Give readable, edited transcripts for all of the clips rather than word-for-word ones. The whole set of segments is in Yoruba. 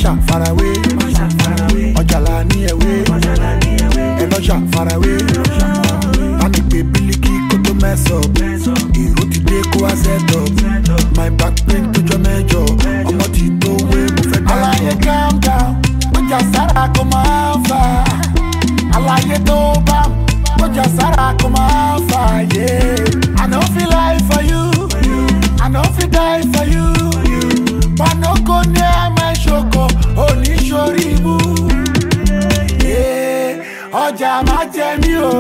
Enosha far away, Ojala ni ewe, Enosha far away. Panic baby to mess up. Hero today go a set up. My back pain to your major. I'm not it to way move. I like it calm down. Oja Sara come alpha. I like it to bam. Oja Sara come alpha. Yeah. I don't feel life for you. I don't feel die for you. But no go near my shoko. Only shoribu. Yeah. Oja ma jemi o.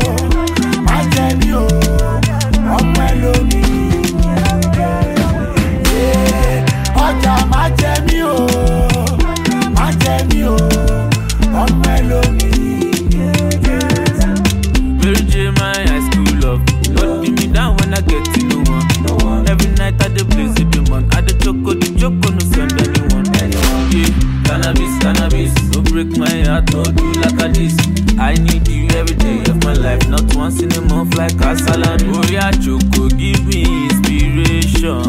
Oja ma jemi o, Virgin, my high school love. Don't beat me down when I get to no one. Every night I dey blaze it, man. I dey choco, no send anyone. Yeah, cannabis, don't break my heart, no do like a this. I need you every day of my life, not once in a month like a salad. Oh yeah, choco, give me inspiration.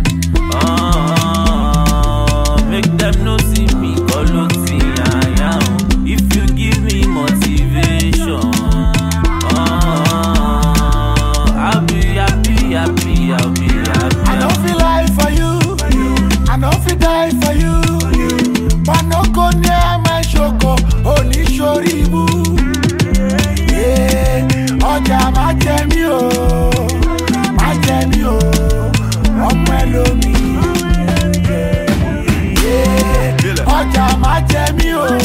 Make them no see me, call I am. If you give me motivation, I'll be happy. I don't feel life for you, I don't feel die for you. But no go near my shoko, only shoribu. Yeah, Oja ma jemi o, Omelomi. Yeah, Oja ma jemi o,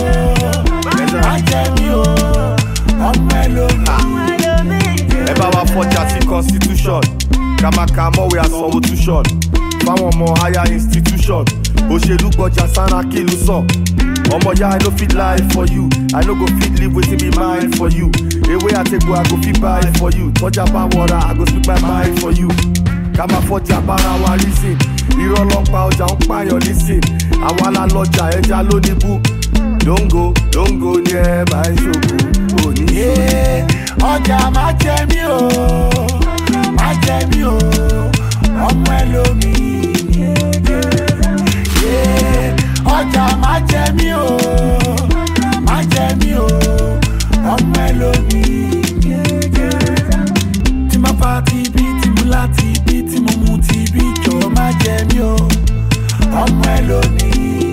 Omelomi. Ever wa forja si constitution. Kama we are so too short. Found more higher institution. Oshelu gboja sana kill so. Omo ya I no fit lie for you. I no go fit live within be mine for you. The way I take go I go fit buy for you. Touch up water I go speak my mind for you. Kama forja para wa listen. Iro long pa oja on pa your listen. Awala loja eja lo ni bu. Don't go near my shoko. Oh yeah, Oja ma jemi o, Omelomi. Yeah, Oja ma jemi o, Omelomi. Ti ma pa ti bi, ti mu lati bi, ti mo mu ti bi, jo ma jemi o, Omelomi.